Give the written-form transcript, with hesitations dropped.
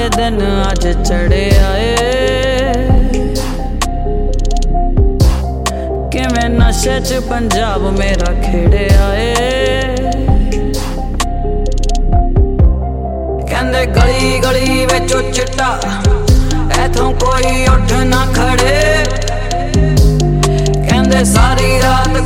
दे दिन अज चढ़े आए, किवें नशे च पंजाब मेरा खेड़े आए। कहंदे गली गली विचों चिट्टा इथों कोई उठ ना खड़े, कहंदे सारी रात